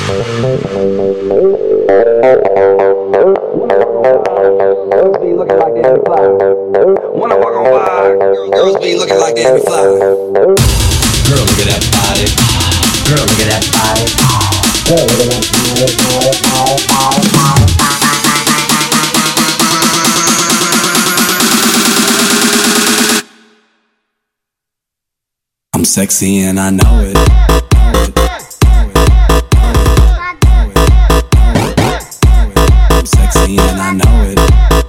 Girls be looking like they be fly. When I walk on by, girls be looking like they be fly. Girl, look at that body. Girl, look at that body. Girl, look at that body. I'm sexy and I know it. I'm sexy and I know it.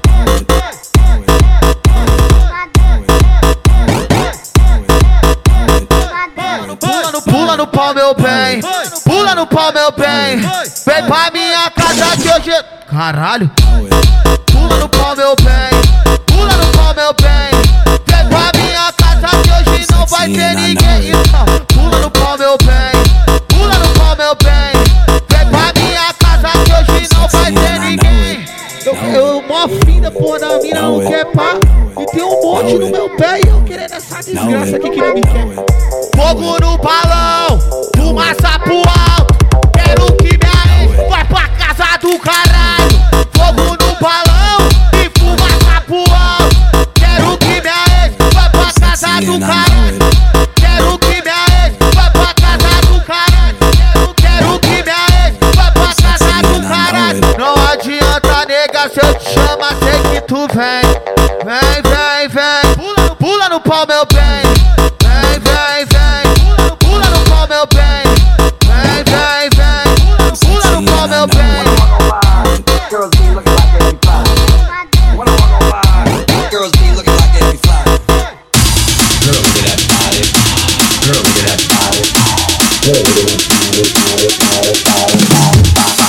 Pula no pau, meu bem. Pula no pau, meu bem. Vem pra minha casa que hoje... Caralho. Pula no pau, meu bem. Pula no pau, meu bem. Vem pra minha casa que hoje não vai ter ninguém. Então, pula no pau, meu bem. Pula no pau, meu bem. Vem pra minha casa que hoje não vai ter ninguém. Eu mó fim da porra da mina, não quer pá. E tem um monte no meu pé e eu querendo essa desgraça aqui que não me quer. Fogo no balão, fumaça pro alto. Quero que minha ex vai pra casa do caralho. Fogo no balão e fumaça pro alto. Quero que minha ex vai pra casa do caralho. Quero que minha ex vai pra casa do caralho. Quero que minha ex vai pra casa do caralho. Não adianta, nega, se eu te chamar, sei que tu vem. Vem, vem, vem. Pula no pau, meu bem. Vem, vem, vem. Pula no pau, meu bem. Vem, vem, vem. Pula no pau, meu bem. Girls be looking like they be fly. When I walk on by, girls be looking like they be fly. Girl, look at that body. Girl, look at that body. Girl, look at that body.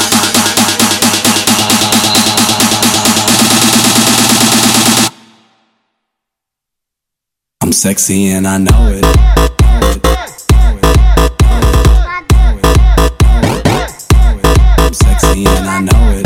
I'm sexy and I know it. I'm sexy and I know it.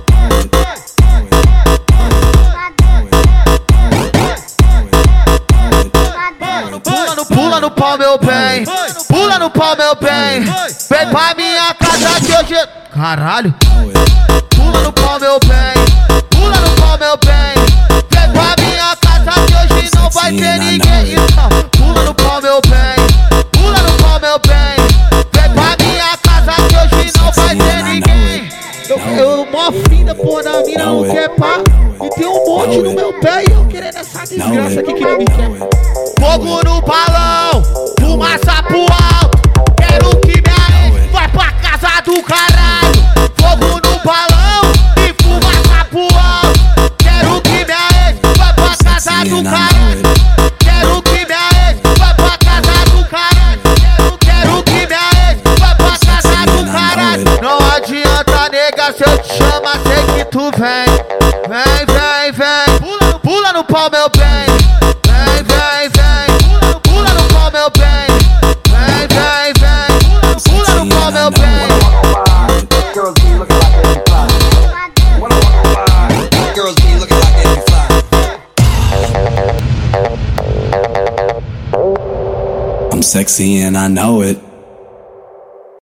Pula no pau, meu bem. Pula no pau, meu bem. Vem pra minha casa que hoje... Caralho. Pula no pau, meu bem. Pula no pau, meu bem. Vem pra minha casa que hoje não vai ter ninguém. Então, pula no pau, meu bem. Pula no pau, meu bem. Vem pra minha casa que hoje não vai ter ninguém. Eu mó fim da porra da mina, não quer pá. E tem um monte no meu pé e eu querendo essa desgraça aqui que não me quer. Fogo no balão, fumaça pro alto. Quero que minha ex vai pra casa do caralho. Fogo no balão e fumaça pro alto. Quero que minha ex vai pra casa do caralho. Quero que minha ex vai pra casa do caralho. Quero que minha ex vai pra casa do caralho. Não adianta, nega, se eu te chamar, sei que tu vem. Vem, vem, vem. Pula no pau, meu bem. Vem, vem, vem. Pula no pau, meu bem. Vem, vem, vem. Pula no pau, meu bem. Girls be looking like they be fly. When I walk on by, girls be looking like they be fly. I'm sexy and I know it.